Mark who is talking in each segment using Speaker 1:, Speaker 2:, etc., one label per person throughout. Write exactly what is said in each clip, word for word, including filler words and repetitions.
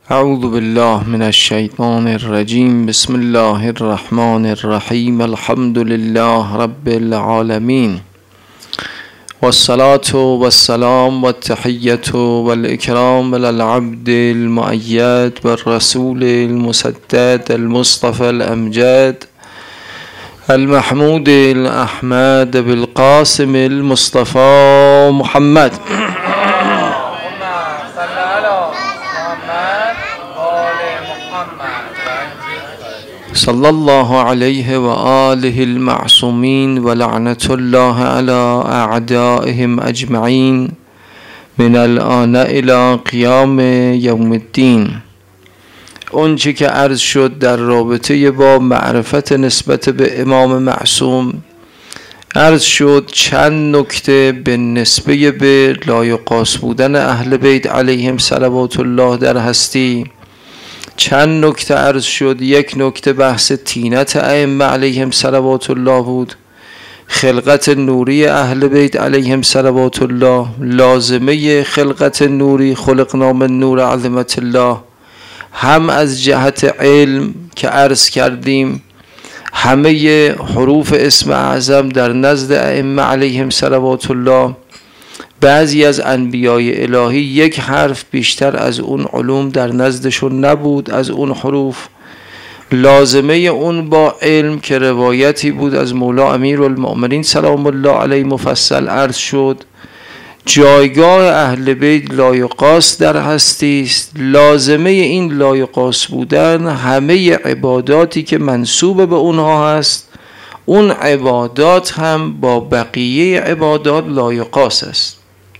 Speaker 1: اعوذ بالله من الشیطان الرجیم. بسم الله الرحمن الرحیم. الحمد لله رب العالمین والصلاة والسلام والتحیة والاکرام للعبد المؤید والرسول المسدد المصطفى الامجد المحمود الاحمد بالقاسم المصطفى محمد صلی الله علیه و آله المعصومین و لعنت الله علی اعدائهم اجمعین من الآن الی قیام یوم الدین. اون چه که عرض شد در رابطه با معرفت نسبت به امام معصوم، عرض شد چند نکته به نسبه به لایقاس بودن اهل بیت علیهم صلوات الله در هستی. چند نکته عرض شد. یک نکته بحث طینت ائمه علیهم صلوات الله بود، خلقت نوری اهل بیت علیهم صلوات الله، لازمه خلقت نوری خلقنا من نور عظمت الله، هم از جهت علم که عرض کردیم همه حروف اسم اعظم در نزد ائمه علیهم صلوات الله، بعضی از انبیای الهی یک حرف بیشتر از اون علوم در نزدشون نبود از اون حروف. لازمه اون با علم که روایتی بود از مولا امیرالمؤمنین سلام الله علیه مفصل عرض شد. جایگاه اهل بیت لایقاس در هستی است. لازمه این لایقاس بودن همه عباداتی که منسوب به اونها هست، اون عبادات هم با بقیه عبادات لایقاس است.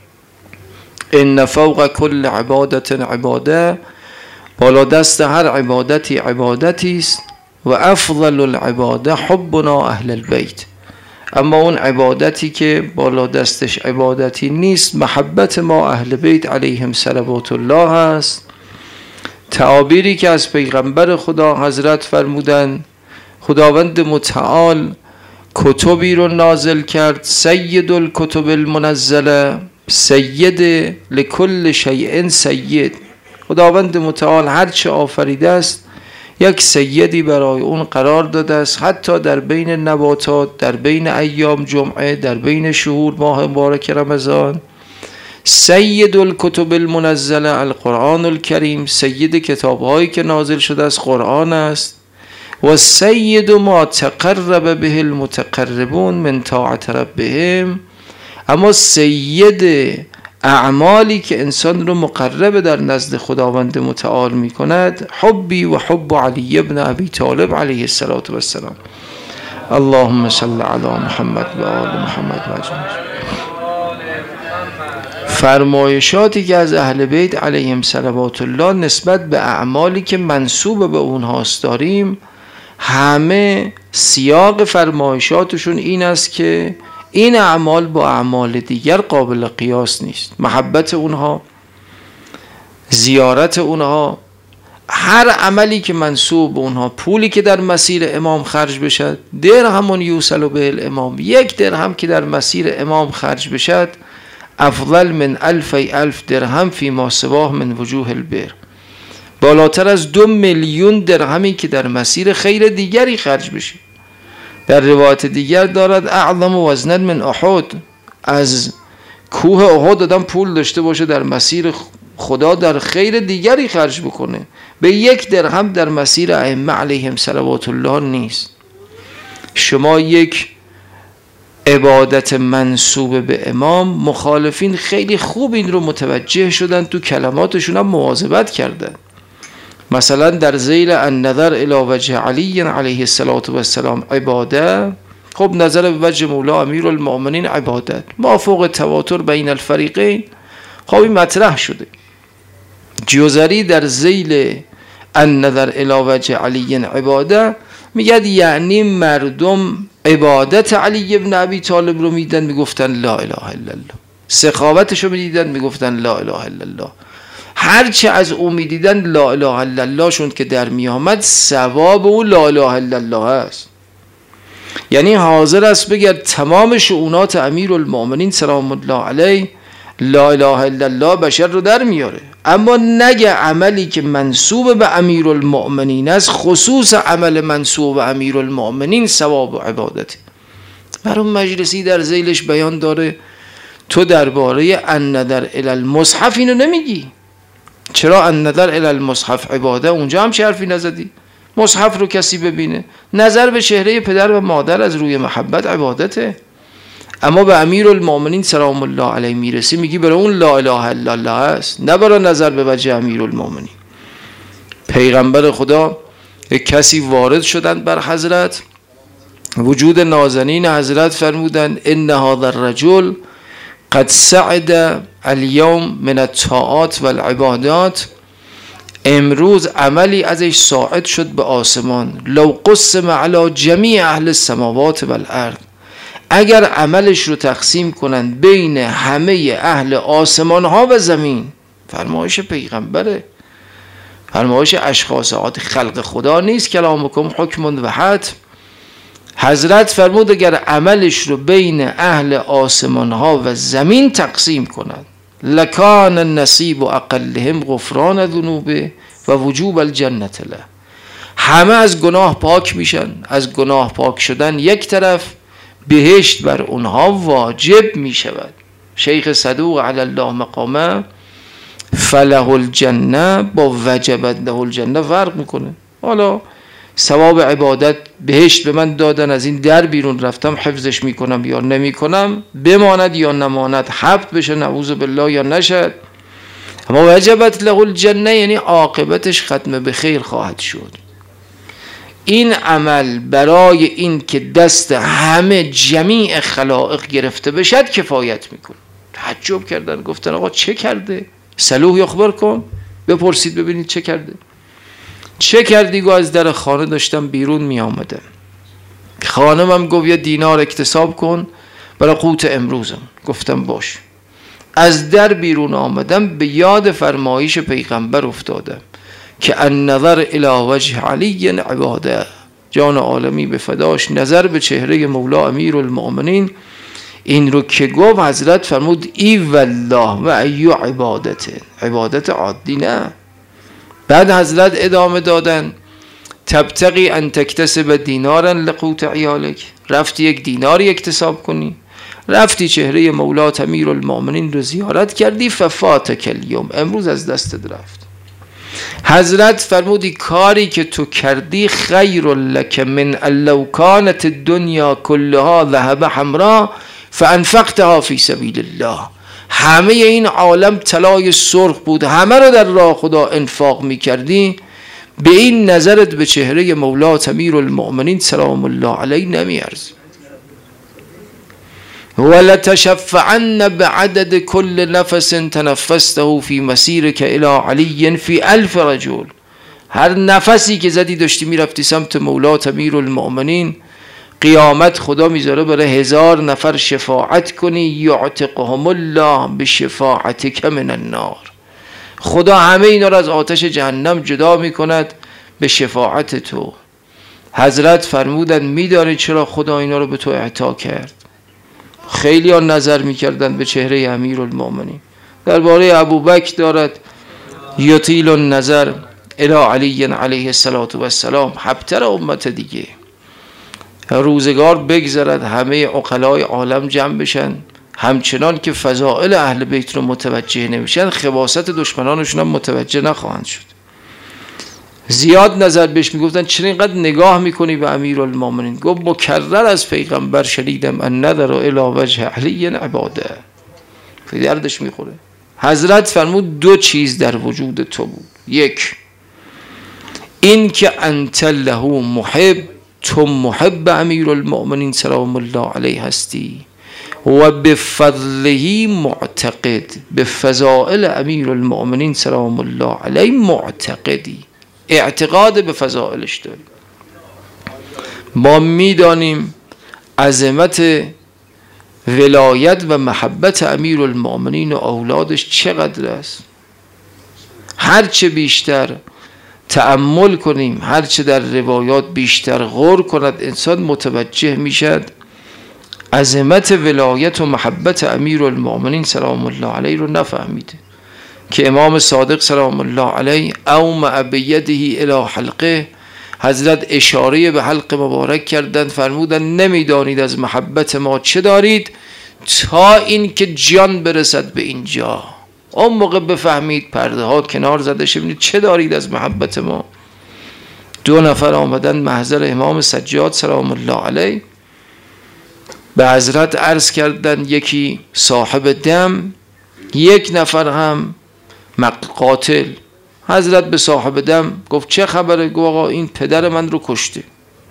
Speaker 1: ان فوق کل عبادت عباده، بالا دست هر عبادتی عبادتی است. و افضل العباده حبنا اهل البیت، اما اون عبادتی که بالا دستش عبادتی نیست محبت ما اهل بیت علیهم صلوات الله است. تعابیری که از پیغمبر خدا حضرت فرمودن، خداوند متعال کتبی رو نازل کرد، سید الکتب المنزله، سید لکل شیء سید. خداوند متعال هر چه آفریده است یک سیدی برای اون قرار داده است، حتی در بین نباتات، در بین ایام جمعه، در بین شهور ماه مبارک رمضان. سید الکتب المنزله القرآن الکریم، سید کتابهایی که نازل شده است قرآن است. و سید ما تقرب به المتقربون من طاعت ربهم، اما سید اعمالی که انسان رو مقرب در نزد خداوند متعال می کند حبی و حب علی ابن ابی طالب علیه السلام. اللهم صل علی محمد و آل محمد و اجمعین. فرمایشاتی که از اهل بیت علیهم صلوات الله نسبت به اعمالی که منسوب به اونهاست داریم، همه سیاق فرمایشاتشون این است که این اعمال با اعمال دیگر قابل قیاس نیست. محبت اونها، زیارت اونها، هر عملی که منسوب به اونها، پولی که در مسیر امام خرج بشد، درهم یوصل به الامام، یک درهم که در مسیر امام خرج بشد افضل من الف الف درهم فی ما سواه من وجوه البر، بالاتر از دو میلیون درهمی که در مسیر خیر دیگری خرج بشه. در روایت دیگر دارد اعظم وزنا من احد، از کوه احد آدم پول داشته باشه در مسیر خدا در خیر دیگری خرج بکنه، به یک درهم در مسیر ائمه علیهم صلوات الله نیست. شما یک عبادت منسوب به امام، مخالفین خیلی خوب این رو متوجه شدن، تو کلماتشون هم مواظبت کردن. مثلا در ذیل النظر الی وجه علی علیه السلام عباده، خب نظر به وجه مولا امیرالمؤمنین عبادت، ما فوق تواتر بین الفریقین، خب این مطرح شده. جوزری در ذیل النظر الی وجه علی عباده میگه یعنی مردم عبادت علی ابن ابی طالب رو میدن میگفتن لا اله الا الله، سخاوتش رو میدیدن میگفتن لا اله الا الله، هرچه از او میدیدن لا اله الا الله شون که در میامد ثواب او لا اله الا الله است. یعنی حاضر است بگرد تمام شؤونات امیرالمؤمنین سلام الله علیه لا اله الا الله بشر رو در میاره، اما نگه عملی که منسوب به امیرالمؤمنین است، خصوص عمل منسوب به امیرالمؤمنین ثواب و عبادته. برای مجلسی در ذیلش بیان داره تو درباره النظر الی المصحف اینو نمیگی. چرا النظر الی المصحف عباده؟ اونجا هم چه حرفی نزدی؟ مصحف رو کسی ببینه، نظر به چهره پدر و مادر از روی محبت عبادته. اما به امیرالمؤمنین سلام الله علیه میرسی میگی برای اون لا اله الا الله است، نه برای نظر به وجه امیرالمؤمنین. پیغمبر خدا کسی وارد شدند بر حضرت، وجود نازنین حضرت فرمودند ان هذا الرجل قد سعد اليوم من الطاعات والعبادات، امروز عملی ازش صاعد شد به آسمان. لو قسم علی جمیع اهل السماوات والارض، اگر عملش رو تقسیم کنند بین همه اهل آسمان ها و زمین، فرمایش پیغمبره، فرمایش اشخاص عادی خلق خدا نیست، کلامکم حکم و حد. حضرت فرمود اگر عملش رو بین اهل آسمان ها و زمین تقسیم کنند لکان النصیب اقلهم غفران ذنوبه و وجوب الجنة له، همه از گناه پاک میشن، از گناه پاک شدن یک طرف، بهشت بر اونها واجب میشود. شیخ صدوق علی الله مقامه فله الجنه با وجبت له الجنه فرق میکنه. حالا ثواب عبادت بهشت به من دادن، از این در بیرون رفتم حفظش میکنم یا نمیکنم، بماند یا نماند، حبط بشه نعوذ بالله یا نشد. اما وجبت له الجنه یعنی عاقبتش ختم به خیر خواهد شد. این عمل برای این که دست همه جمیع خلائق گرفته بشد کفایت میکنه. تعجب کردن، گفتن آقا چه کرده؟ سلوح یخبر کن، بپرسید ببینید چه کرده. چه کردی؟ گو از در خانه داشتم بیرون می آمدم، خانمم گفت یه دینار اکتساب کن برای قوت امروزم. گفتم باش. از در بیرون آمدم، به یاد فرمایش پیغمبر افتادم که النظر الی وجه علی عباده، جان عالمی به فداش، نظر به چهره مولا امیرالمؤمنین. این رو که گفت حضرت فرمود ای والله و ایو عبادت، عبادت عادی نه. بعد حضرت ادامه دادن تبتغی ان تکتسب دینارا لقوت عیالک، رفتی یک دیناری اکتساب کنی، رفتی چهره مولا امیرالمؤمنین رو زیارت کردی، ففاتک الیوم، امروز از دستت رفت. حضرت فرمودی کاری که تو کردی خیر لک من لو کانت الدنیا كلها ذهب حمرا فانفقتها فی سبیل الله، همه این عالم طلای سرخ بود، همه رو در راه خدا انفاق میکردی، به این نظرت به چهره مولا امیرالمؤمنین سلام الله علیه نمیارزی. ولتشفعن بعدد كل نفس تنفسته في مسيرك الى علی في الف رجل، هر نفسی که زدی داشتی میرفتی سمت مولا امیرالمؤمنین، قیامت خدا میذاره برای هزار نفر شفاعت کنی، یعتقهم الله بشفاعتک من النار، خدا همه اینا رو از آتش جهنم جدا میکند به شفاعت تو. حضرت فرمودن میدانی چرا خدا اینا رو به تو اعطا کرد؟ خیلی ها نظر میکردن به چهره امیرالمؤمنین. درباره ابوبکر دارد یطیل النظر الی علی علیه السلام، حبتر امت دیگه. روزگار بگذرد، همه عقلای عالم جمع بشن، همچنان که فضائل اهل بیت رو متوجه نمیشن، خباثت دشمنانشون هم متوجه نخواهند شد. زیاد نظر بهش میگفتن چرا اینقدر نگاه میکنی به امیرالمؤمنین؟ گفت مکرر از پیغمبر شنیدم النظر الی وجه علی عباده، به دردش میخوره. حضرت فرمود دو چیز در وجود تو بود، یک این که انت له محب، تو محب امیرالمؤمنین سلام الله علیه هستی، و به فضله معتقد، به فضائل امیرالمؤمنین سلام الله علیه معتقدی، اعتقاد به فضائلش داری. ما میدانیم عظمت ولایت و محبت امیرالمؤمنین و اولادش چقدر است. هرچه بیشتر تأمل کنیم، هرچه در روایات بیشتر غور کند انسان متوجه میشد عظمت ولایت و محبت امیرالمؤمنین سلام الله علیه رو نفهمیده که امام صادق سلام الله علیه اومع بیده الی حلقه، حضرت اشاره به حلق مبارک کردند، فرمودند نمیدانید از محبت ما چه دارید تا این که جان برسد به اینجا. اون موقع بفهمید، پرده ها کنار زده شه، ببینید چه دارید از محبت ما. دو نفر آمدن محضر امام سجاد سلام الله علیه، به حضرت عرض کردن یکی صاحب دم، یک نفر هم قاتل. حضرت به صاحب دم گفت چه خبره؟ گفت آقا این پدر من رو کشته.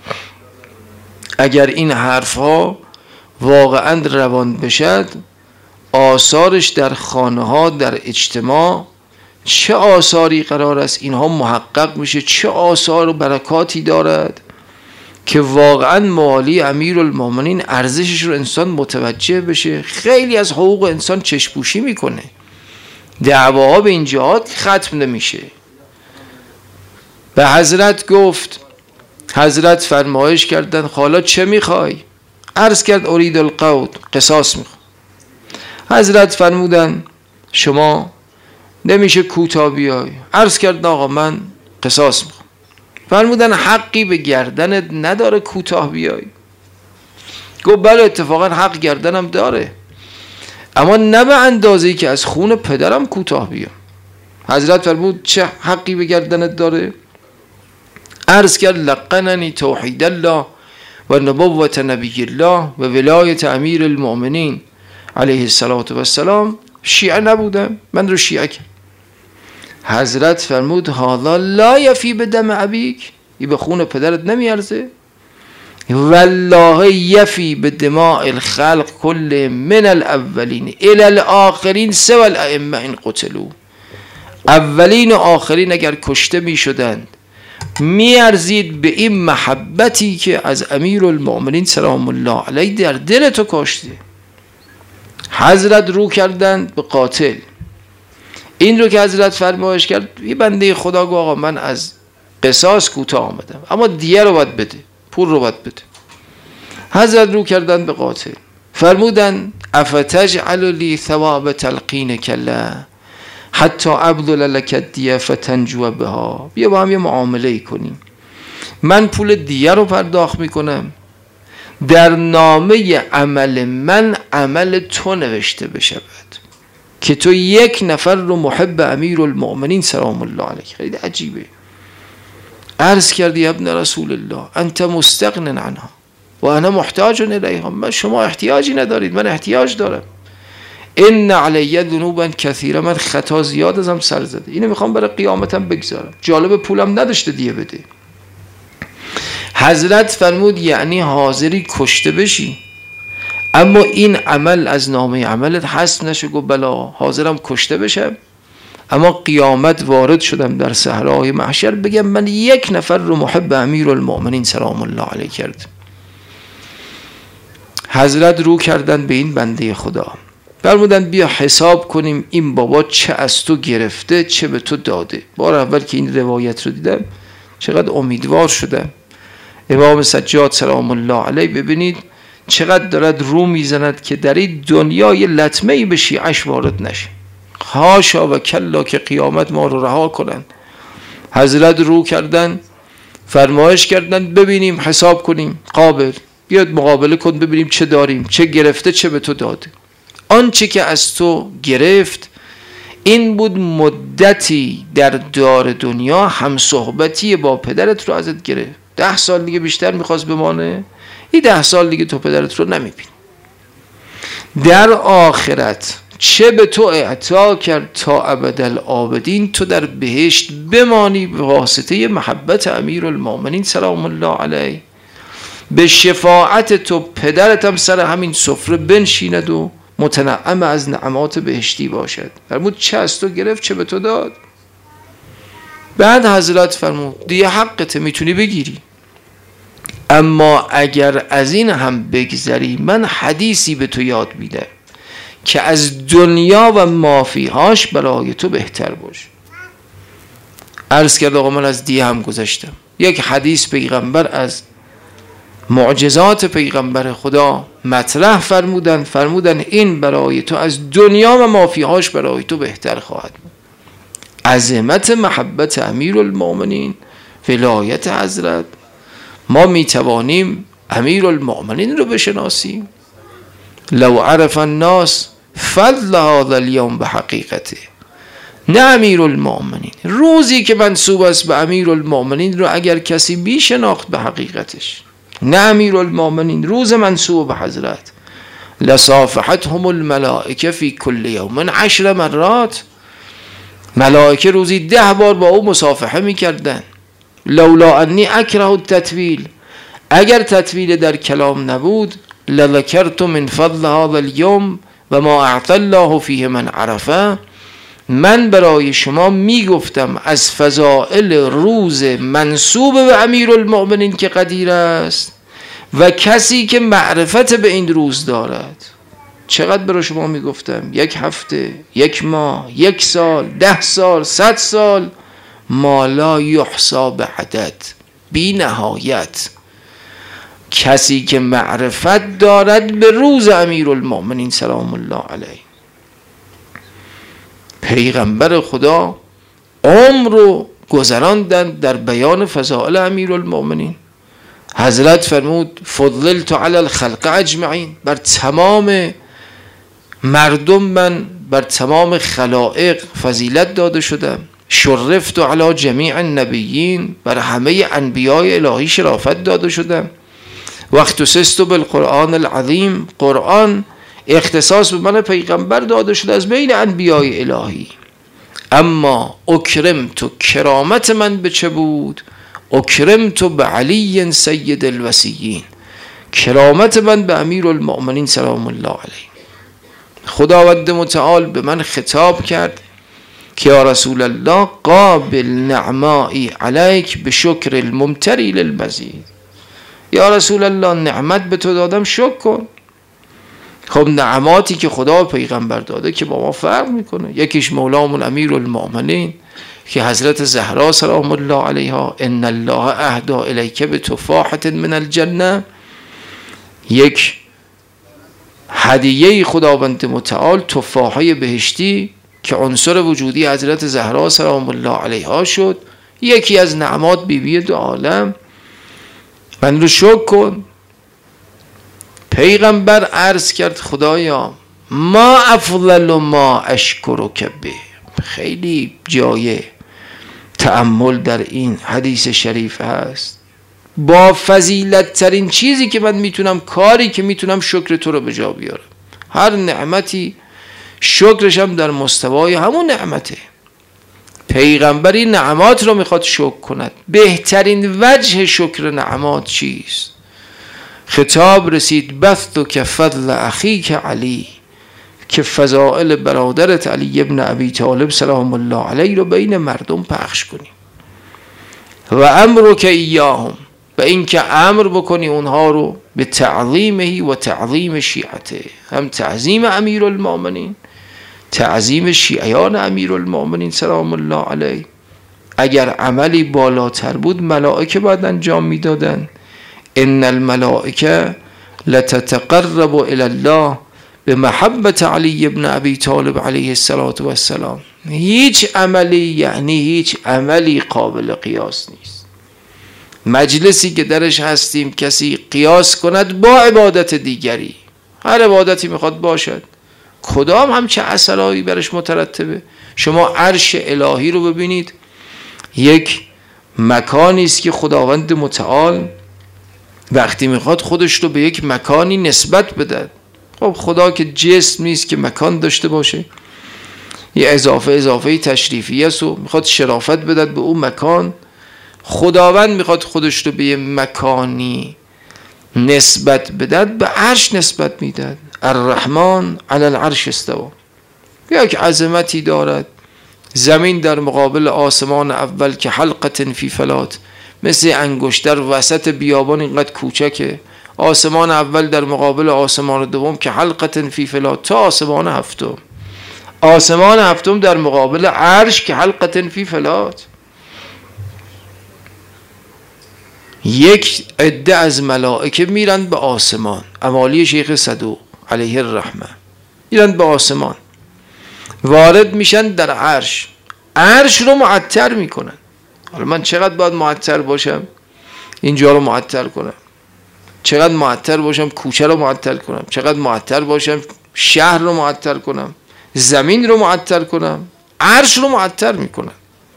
Speaker 1: اگر این حرف ها واقعا روان بشد، آثارش در خانه ها، در اجتماع چه آثاری قرار است اینها محقق میشه، چه آثار و برکاتی دارد که واقعا موالی امیرالمؤمنین ارزشش رو انسان متوجه بشه. خیلی از حقوق انسان چشپوشی میکنه، دعواها به این جهات ختم نمیشه. به حضرت گفت، حضرت فرمایش کردن حالا چه میخوای؟ عرض کرد ارید القود، قصاص میخوام. حضرت فرمودن شما نمیشه کوتاه بیای. عرض کرد آقا من قصاص میخوام. فرمودن حقی به گردنت نداره کوتاه بیای؟ گفت بله اتفاقا حق گردنم داره، اما نه به اندازه‌ای که از خون پدرم کوتاه بیام. حضرت فرمود چه حقی به گردنت داره؟ عرض کرد لقننی توحید الله و نبوت نبی الله و ولایت امیر المؤمنین علیه السلام. شیعه نبودم، من رو شیعه کرد. حضرت فرمود هذا لا یفی به دم ابیک، این به خون پدرت نمیارزه. والله یفی به دماء الخلق کل من الاولین الی الاخرین سوى الائمه ان قتلوا. اولین و آخرین اگر کشته می شدند میارزید به این محبتی که از امیرالمؤمنین سلام الله علیه در دل تو کاشته. حضرت رو کردند به قاتل. این رو که حضرت فرمایش کرد، یه بنده خدا گفت آقا من از قصاص کوتاه آمدم، اما دیه رو باید بده، پول رو باید بده. حضرت رو کردن به قاتل، فرمودن افتجعل لی ثواب تلقین کلا حتی ابذل لک الدیه فتنجو بها. بیا با هم یه معامله کنیم، من پول دیه رو پرداخت میکنم، در نامه عمل من عمل تو نوشته بشود که تو یک نفر رو محب امیرالمؤمنین سلام الله علیه. خیلی عجیبه. عرض کردی ابن رسول الله انت مستغن عنها و انا محتاج الیها. من شما احتیاجی ندارید، من احتیاج دارم. ان علی ذنوبا کثیره، من خطا زیاد ازم سر زده، اینو میخوام برای قیامتم بگذارم. جالب پولم نداشته دیه بده. حضرت فرمود یعنی حاضری کشته بشی اما این عمل از نامه عملت حذف نشه؟ گفت بلا، حاضرم کشته بشم اما قیامت وارد شدم در صحرای محشر بگم من یک نفر رو محب امیرالمؤمنین سلام الله علیه کرد. حضرت رو کردن به این بنده خدا، فرمودن بیا حساب کنیم این بابا چه از تو گرفته چه به تو داده. بار اول که این روایت رو دیدم چقدر امیدوار شدم. امام سجاد سلام الله علیه ببینید چقدر دارد رو میزند که در این دنیا یه لطمه‌ای به شیعش وارد نشه، حاشا و کلا که قیامت ما رو رها کنن. حضرت رو کردن، فرمایش کردن ببینیم حساب کنیم. قابل، بیاد مقابله کن ببینیم چه داریم، چه گرفته چه به تو داده. آنچه که از تو گرفت این بود مدتی در دار دنیا هم صحبتی با پدرت رو ازت گرفت. ده سال دیگه بیشتر میخواست بمانه، این ده سال دیگه تو پدرت رو نمیبین. در آخرت چه به تو اعطا کرد تا ابدالآبدین، تو در بهشت بمانی به واسطه محبت امیرالمؤمنین سلام الله علیه. به شفاعت تو پدرت هم سر همین سفره بنشیند و متنعم از نعمات بهشتی باشد. فرمود چه از تو گرفت چه به تو داد. بعد حضرت فرمود دیگه حقت میتونی بگیری، اما اگر از این هم بگذری من حدیثی به تو یاد میدم که از دنیا و مافیهاش برای تو بهتر باش. عرض کرد آقا من از دیه هم گذشتم. یک حدیث پیغمبر از معجزات پیغمبر خدا مطرح فرمودن فرمودن این برای تو از دنیا و مافیهاش برای تو بهتر خواهد بود. عظمت محبت امیرالمؤمنین، ولایت حضرت. ما می توانیم امیرالمؤمنین رو بشناسیم. لو عرف الناس فضل هذا اليوم به حقیقته. نه امیرالمؤمنین، روزی که منسوب است به امیرالمؤمنین رو اگر کسی بی شناخت به حقیقتش، نه امیرالمؤمنین روز منسوب به حضرت، لصافحتهم الملائکه فی کل یوم عشر مرات، ملائکه روزی ده بار با او مصافحه میکردن. لولا انی اکره التطویل، اگر تطویل در کلام نبود، لذکرت من فضل هذا اليوم و ما اعطى الله فیه من عرفه، من برای شما میگفتم از فضائل روز منسوب به امیرالمؤمنین که قدیر است و کسی که معرفت به این روز دارد. چقدر برای شما میگفتم؟ یک هفته، یک ماه، یک سال، ده سال، صد سال، ما لا یحصا به عدد، بی نهایت. کسی که معرفت دارد به روز امیرالمؤمنین سلام الله علیه. پیغمبر خدا عمر رو گذراندن در بیان فضائل امیرالمؤمنین. حضرت فرمود فضلت علی الخلق اجمعین، بر تمام مردم من، بر تمام خلائق فضیلت داده شدم. شرفت علی جمیع النبیین، بر همه انبیای الهی شرافت داده شدم. وقت اختصصت بالقرآن العظیم، قرآن اختصاص به من پیغمبر داده شده از بین انبیای الهی. اما اکرمت، کرامت من به چه بود؟ اکرمت به علی سید الوصیین، کرامت من به امیرالمؤمنین سلام الله علیه. خداوند متعال به من خطاب کرد که یا رسول الله قابل نعمائی علیک به شکر الممتری للمزید. یا رسول الله نعمت به تو دادم، شکر کن. خب نعماتی که خدا پیغمبر داده که با ما فرق میکنه. یکیش مولامون امیرالمؤمنین که حضرت زهرا سلام الله علیها ان الله اهدی الیک بتفاحة من الجنه، یک هدیه خداوند متعال تفاحه بهشتی که عنصر وجودی حضرت زهرا سلام الله علیها شد، یکی از نعمات بیبی دو عالم. من رو شکر کن. پیغمبر عرض کرد خدایا ما افضل ما اشکرک به. خیلی جای تأمل در این حدیث شریف هست. با فضیلت ترین چیزی که من میتونم، کاری که میتونم شکر تو رو به جا بیارم. هر نعمتی شکرش هم در مستوای همون نعمته. پیغمبر این نعمات رو میخواد شکر کند. بهترین وجه شکر نعمات چیست؟ خطاب رسید بثک فضل اخیک علی، که فضائل برادرت علی ابن ابی طالب سلام الله علیه رو بین مردم پخش کنی. و امرک ایاهم، و اینکه امر بکنی اونها رو به تعظیمه و تعظیم شیعته، هم تعظیم امیرالمؤمنین، تعظیم شیعیان امیرالمؤمنین سلام الله علیه. اگر عملی بالاتر بود ملائکه باید انجام میدادن. ان الملائکه لتتقرب الی الله به محبت علی ابن ابی طالب علیه السلام. هیچ عملی، یعنی هیچ عملی قابل قیاس نیست. مجلسی که درش هستیم کسی قیاس کند با عبادت دیگری، هر عبادتی میخواد باشد، کدام هم چه اثرایی برش مترتبه. شما عرش الهی رو ببینید، یک مکانی است که خداوند متعال وقتی میخواد خودش رو به یک مکانی نسبت بده. خب خدا که جسم نیست که مکان داشته باشه، یه اضافه اضافه تشریفی است و میخواد شرافت بدد به اون مکان. خداوند میخواد خودش رو به یه مکانی نسبت بدد، به عرش نسبت میدد. الرحمن علی العرش استوا، یک عظمتی دارد. زمین در مقابل آسمان اول که حلقة فی فلات، مثل انگشتر وسط بیابان اینقدر کوچکه. آسمان اول در مقابل آسمان دوم که حلقة فی فلات، تا آسمان هفتم. آسمان هفتم در مقابل عرش که حلقة فی فلات. یک عده از ملائکه میرن به آسمان، امالی شیخ صدوق علیه الرحمه، میرن به آسمان، وارد میشن در عرش، عرش رو معطر میکنن. حالا من چقدر باید معطر باشم اینجا رو معطر کنم؟ چقدر معطر باشم کوچه رو معطر کنم؟ چقدر معطر باشم شهر رو معطر کنم؟ زمین رو معطر کنم؟ عرش رو معطر میکنن.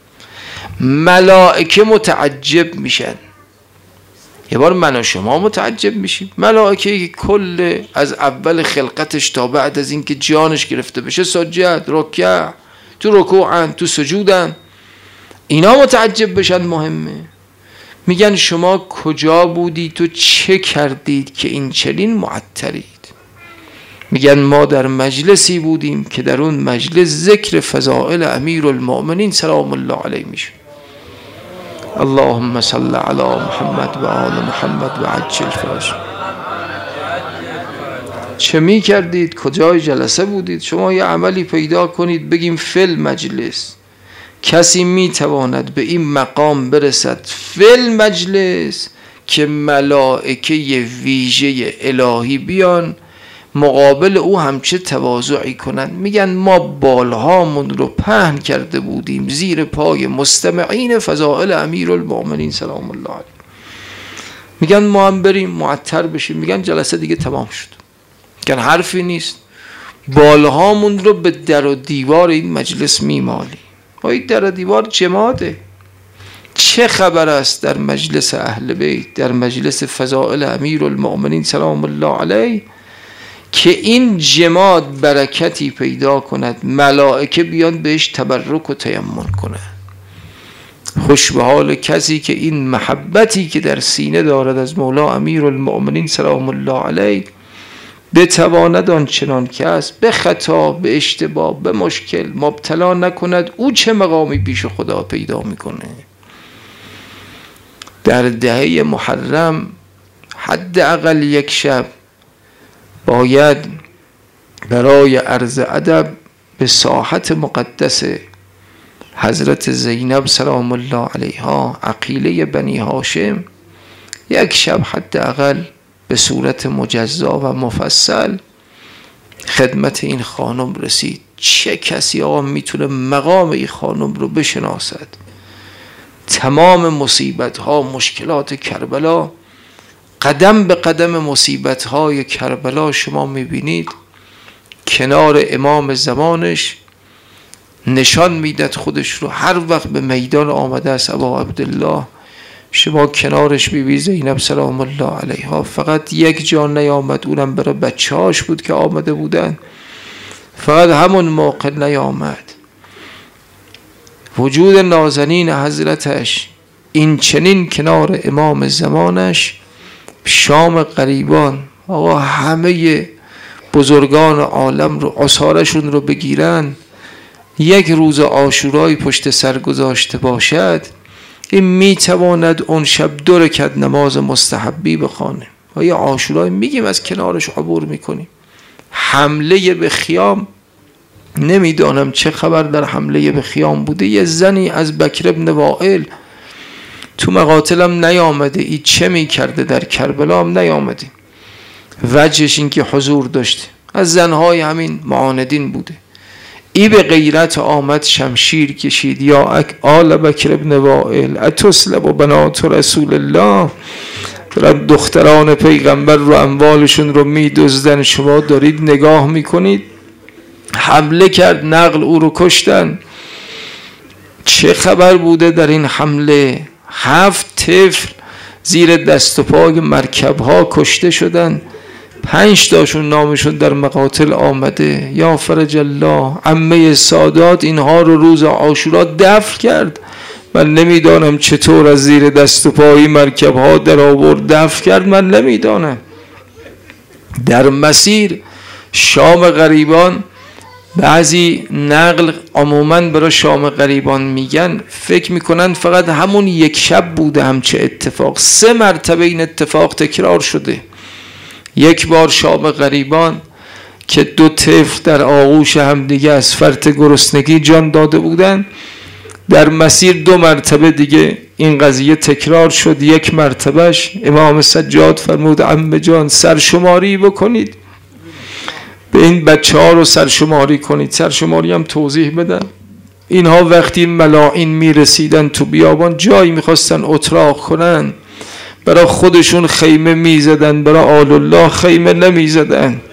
Speaker 1: ملائکه متعجب میشن. یه بار من و شما متعجب میشیم. ملائکه که کل از اول خلقتش تا بعد از اینکه جانش گرفته بشه سجد، رکع، تو رکوعن، تو سجودن، اینا متعجب بشن مهمه. میگن شما کجا بودید و چه کردید که این چنین معطرید؟ میگن ما در مجلسی بودیم که در اون مجلس ذکر فضائل امیرالمؤمنین سلام الله علیه میشه. اللهم صل علی محمد و آل محمد و عجل فرجهم. چه می کردید؟ کجای جلسه بودید؟ شما یه عملی پیدا کنید بگیم فل مجلس کسی می تواند به این مقام برسد فل مجلس که ملائکه ویژه الهی بیان مقابل او همچه تواضعی کنند. میگن ما بالهامون رو پهن کرده بودیم زیر پای مستمعین فضائل امیرالمؤمنین سلام الله علیه. میگن ما هم بریم معطر بشیم. میگن جلسه دیگه تمام شد. میگن حرفی نیست، بالهامون رو به در و دیوار این مجلس میمالی. این در و دیوار جماده. چه خبر است در مجلس اهل بیت، در مجلس فضائل امیرالمؤمنین سلام الله علیه که این جماد برکتی پیدا کند، ملائکه بیان بهش تبرک و تیمن کنند. خوش به حال کسی که این محبتی که در سینه دارد از مولا امیرالمؤمنین سلام الله علیه بتواند آنچنان که است به خطا، به اشتباه، به مشکل مبتلا نکند. او چه مقامی پیش خدا پیدا میکنه؟ در دهه محرم حداقل یک شب باید برای عرض ادب به ساحت مقدس حضرت زینب سلام الله علیها عقیله بنی هاشم یک شب حداقل به صورت مجزا و مفصل خدمت این خانم رسید. چه کسی آقا میتونه مقام این خانم رو بشناسد؟ تمام مصیبت ها، مشکلات کربلا، قدم به قدم مصیبت های کربلا شما میبینید کنار امام زمانش نشان میداد خودش رو. هر وقت به میدان آمده است ابا عبدالله شما کنارش بی بی زینب سلام الله علیها فقط یک جا نیامد، اونم برای بچه هاش بود که آمده بودن، فقط همون موقع نیامد. وجود نازنین حضرتش این چنین کنار امام زمانش، شام غریبان، آقا همه بزرگان عالم رو عصارشون رو بگیرن یک روز عاشورایی پشت سر گذاشته باشد، این میتواند اون شب دو رکعت نماز مستحبی بخوانه. و یه عاشورایی میگیم از کنارش عبور میکنیم. حمله به خیام، نمیدانم چه خبر در حمله به خیام بوده، یه زنی از بکر ابن وائل تو مقاتلم نیامده، ای چه میکرده در کربلا هم نیامده. وجهش این که حضور داشته، از زنهای همین معاندین بوده. ای به غیرت آمد شمشیر کشید، یا اک آل بکر ابن وائل اتسلب و بنات رسول الله، دارن دختران پیغمبر رو اموالشون رو میدزدن، شما دارید نگاه میکنید. حمله کرد، نقل او رو کشتن. چه خبر بوده در این حمله؟ هفت طفل زیر دست و پای مرکب ها کشته شدن، پنج تاشون نامشون در مقاتل آمده. یا فرج الله، عمه سادات اینها رو روز عاشورا دفن کرد. من نمیدانم چطور از زیر دست و پای مرکب ها در آورد دفن کرد، من نمیدانم. در مسیر شام غریبان، بعضی نقل عموماً برای شام غریبان میگن فکر میکنن فقط همون یک شب بوده همچه اتفاق. سه مرتبه این اتفاق تکرار شده. یک بار شام غریبان که دو طفل در آغوش همدیگه از فرط گرسنگی جان داده بودن، در مسیر دو مرتبه دیگه این قضیه تکرار شد یک مرتبهش. امام سجاد فرمود عمه جان سرشماری بکنید، به این بچه ها رو سرشماری کنید. سرشماری هم توضیح بدن. اینها وقتی ملاعین می رسیدن تو بیابان جایی می خواستن اتراق کنن، برای خودشون خیمه می زدن، برای آل الله خیمه نمی زدن.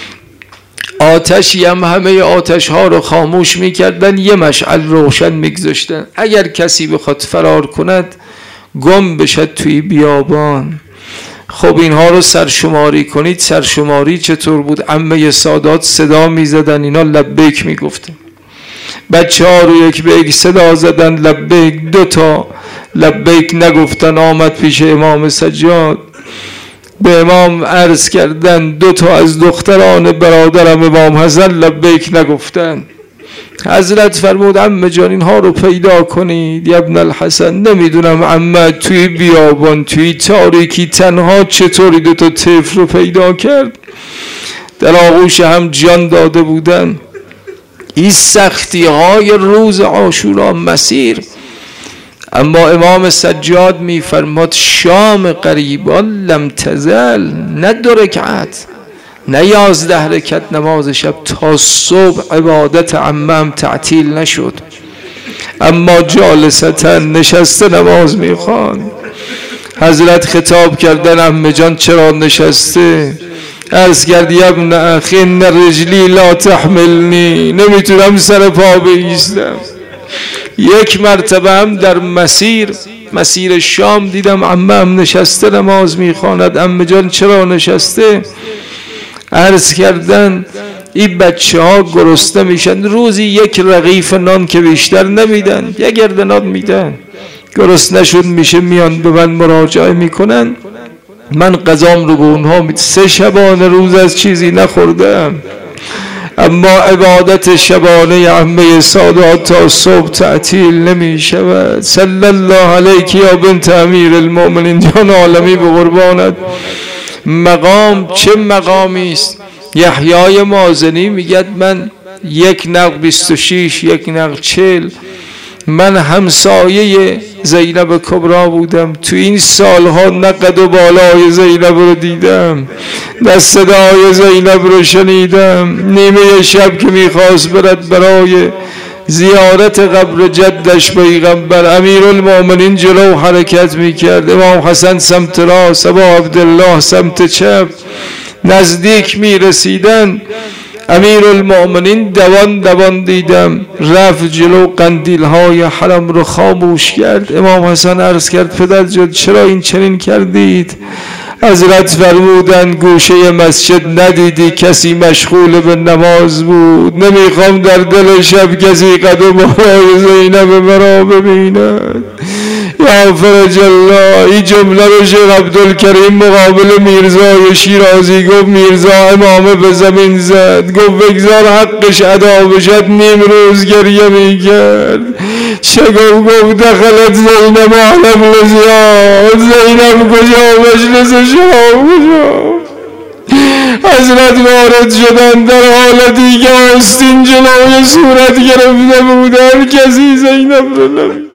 Speaker 1: آتشی هم همه آتش ها رو خاموش می کردن، یه مشعل روشن می گذاشتن. اگر کسی بخواد فرار کند گم بشد توی بیابان. خب اینها رو سرشماری کنید. سرشماری چطور بود؟ عمه سادات صدا می زدن، اینا لبیک می گفتن. بچه ها رو یک به یک صدا زدن لبیک، دوتا لبیک نگفتن. آمد پیش امام سجاد، به امام عرض کردن دو تا از دختران برادرم امام حسن لبیک نگفتن. حضرت فرمود عمه جان اینها رو پیدا کنید. یا ابن الحسن نمیدونم عمه توی بیابان توی تاریکی تنها چطوری دو تا طفل رو پیدا کرد، در آغوش هم جان داده بودن. این سختی های روز عاشورا مسیر. اما امام سجاد می فرماد شام قریبان لم تزل، نه دو رکعت نه یازده رکعت نماز شب، تا صبح عبادت عمم تعطیل نشد. اما جالستا نشسته نماز می خوان. حضرت خطاب کردن عمه جان چرا نشسته؟ عرض کرد یا ابن اخی ان رجلی لا تحملنی، نمیتونم سر پا بایستم. یک مرتبه هم در مسیر مسیر شام دیدم عمه هم نشسته نماز میخواند. عمه جان چرا نشسته؟ عرض کردن این بچه ها گرسنه میشن، روزی یک رغیف نان که بیشتر نمیدن، یک گرده نان میدن. گرسنه شد میشه میان به من مراجعه میکنن، من قضام رو به اونها میدم. سه شبانه روز از چیزی نخوردم. اما عبادت شبانه عمه سادات تا صبح تعطیل نمی شود. صلی الله علیک یا بنت امیر المؤمنین. جان عالمی به قربانت. مقام چه مقامی است. یحیای مازنی میگد من یک نق بیست و شیش یک نق چل، من همسایه زینب کبرا بودم. تو این سالها نه قد و بالای زینب رو دیدم، نه صدای زینب رو شنیدم. نیمه شب که میخواست برد برای زیارت قبر جدش پیغمبر، امیرالمؤمنین جلو حرکت میکرد، امام حسن سمت راست، ابا عبدالله سمت چپ. نزدیک میرسیدن امیرالمؤمنین دوان دوان دیدم، رفت جلو قندیل های حرم رو خاموش کرد. امام حسن عرض کرد پدر جان چرا این چنین کردید؟ حضرت فرمودن گوشه مسجد ندیدی کسی مشغول به نماز بود؟ نمیخوام در دل شب کسی قدم بالای زینب مرا ببیند. یا فرج الله. این جمله رو شیخ عبدالکریم مقابل میرزای شیرازی گفت، میرزا امامه به زمین زد، گفت بگذار حقش ادا بشد. نیم روز گریه میکرد. چه گفت؟ گفت دخلت زینب علم لزیاد، زینب کجا مجلس شما کجا؟ حضرت وارد شدن در حالتی که آستین جلوی صورت گرفته بودن، کسی زینب رو نمید.